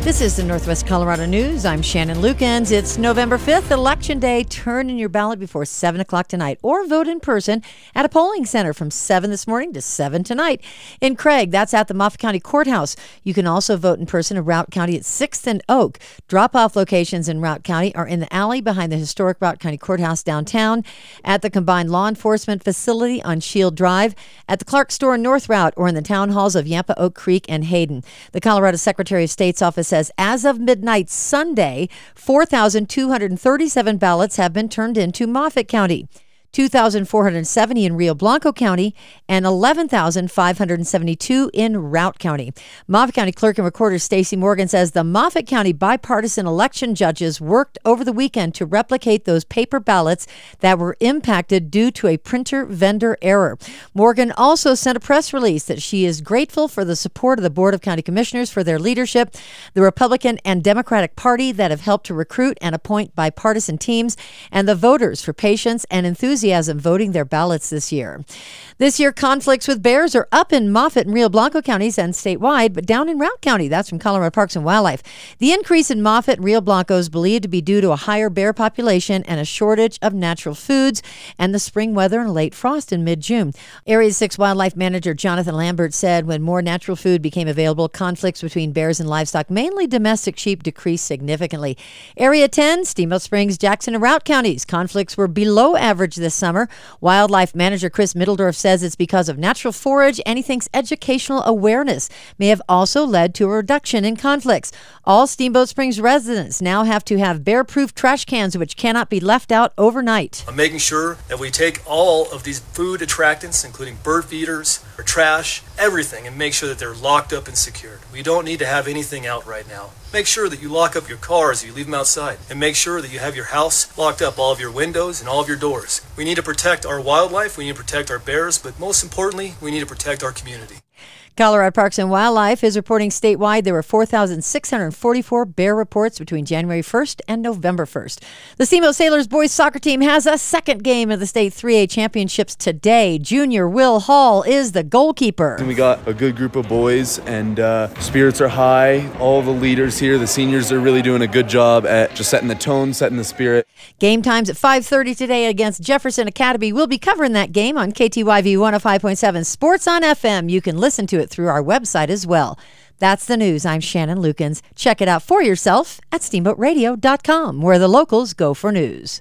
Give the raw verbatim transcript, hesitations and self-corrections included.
This is the Northwest Colorado News. I'm Shannon Lukens. It's November fifth, Election Day. Turn in your ballot before seven o'clock tonight or vote in person at a polling center from seven this morning to seven tonight. In Craig, that's at the Moffat County Courthouse. You can also vote in person in Routt County at sixth and Oak. Drop-off locations in Routt County are in the alley behind the historic Routt County Courthouse downtown, at the Combined Law Enforcement Facility on Shield Drive, at the Clark Store in North Routt, or in the town halls of Yampa, Oak Creek, and Hayden. The Colorado Secretary of State's office says as of midnight Sunday, four thousand two hundred thirty-seven ballots have been turned into Moffat County, two thousand four hundred seventy in Rio Blanco County, and eleven thousand five hundred seventy-two in Routt County. Moffat County Clerk and Recorder Stacey Morgan says the Moffat County bipartisan election judges worked over the weekend to replicate those paper ballots that were impacted due to a printer vendor error. Morgan also sent a press release that she is grateful for the support of the Board of County Commissioners for their leadership, the Republican and Democratic Party that have helped to recruit and appoint bipartisan teams, and the voters for patience and enthusiasm voting their ballots this year. This year, conflicts with bears are up in Moffat and Rio Blanco counties and statewide, but down in Routt County. That's from Colorado Parks and Wildlife. The increase in Moffat and Rio Blanco is believed to be due to a higher bear population and a shortage of natural foods and the spring weather and late frost in mid-June. Area six Wildlife Manager Jonathan Lambert said when more natural food became available, conflicts between bears and livestock, mainly domestic sheep, decreased significantly. Area ten, Steamboat Springs, Jackson, and Routt counties, conflicts were below average this summer. Wildlife Manager Chris Middledorf says it's because of natural forage, and he thinks educational awareness may have also led to a reduction in conflicts. All Steamboat Springs residents now have to have bear-proof trash cans which cannot be left out overnight. I'm making sure that we take all of these food attractants, including bird feeders or trash, everything, and make sure that they're locked up and secured. We don't need to have anything out right now. Make sure that you lock up your cars as you leave them outside, and make sure that you have your house locked up, all of your windows and all of your doors. We need to protect our wildlife, we need to protect our bears, but most importantly, we need to protect our community. Colorado Parks and Wildlife is reporting statewide there were four thousand six hundred forty-four bear reports between January first and November first. The Steamboat Sailors boys soccer team has a second game of the state three A championships today. Junior Will Hall is the goalkeeper. We got a good group of boys, and uh, spirits are high. All the leaders here, the seniors, are really doing a good job at just setting the tone, setting the spirit. Game times at five thirty today against Jefferson Academy. We'll be covering that game on K T Y V one oh five point seven Sports on F M. You can listen to it through our website as well. That's the news. I'm Shannon Lukens. Check it out for yourself at steamboat radio dot com, where the locals go for news.